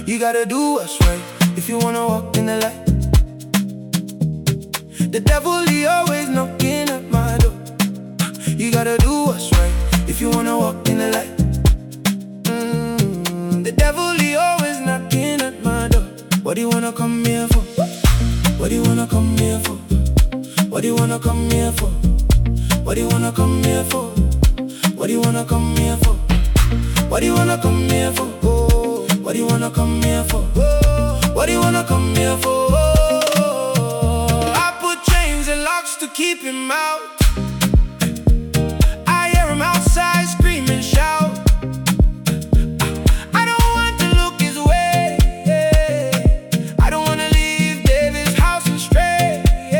You gotta do what's right if you wanna walk in the light. The devil, he always knocking at my door. You gotta do what's right if you wanna walk in the light. The devil, he always knocking at my door. What do you wanna come here for? What do you wanna come here for? What do you wanna come here for? What do you wanna come here for? What do you wanna come here for? What do you wanna come here for? What do you wanna come here for? What do you wanna come here for? I put chains and locks to keep him out. I hear him outside scream and shout. I don't want to look his way. I don't wanna leave David's house and stray.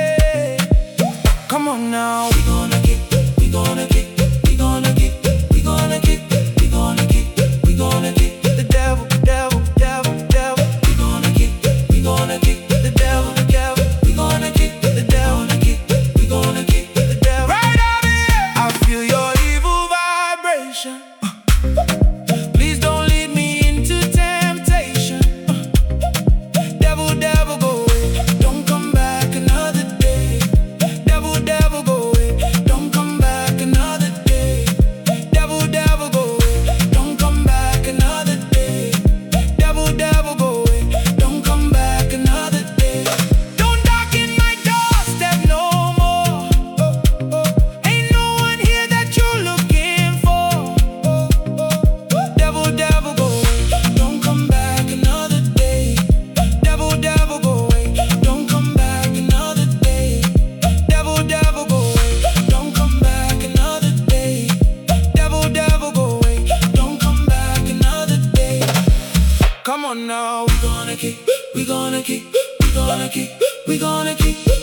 Come on now, we gonna kick, we gonna kick, we gonna kick, we gonna kick, we gonna kick, we gonna kick the devil, devil, devil, devil. We gonna kick the devil, devil. We gonna kick the devil, we gonna kick the devil. Right over here, I feel your evil vibration. Please don't lead me into temptation. Devil, devil, go away, don't come back another day. Devil, devil, go away, don't come back another day. Devil, devil, go away, don't come back another day. Devil, devil, go away, don't come back another day. Don't darken my doorstep no more. Ain't no one here that you're looking for. Devil, devil, go away, don't come back another day. Devil, devil, go away, don't come back another day. Devil, devil, go away, don't come back another day. Devil, devil, go away, don't come back another day. Come on now, we gonna kick, we gonna kick, we gonna kick, we gonna kick.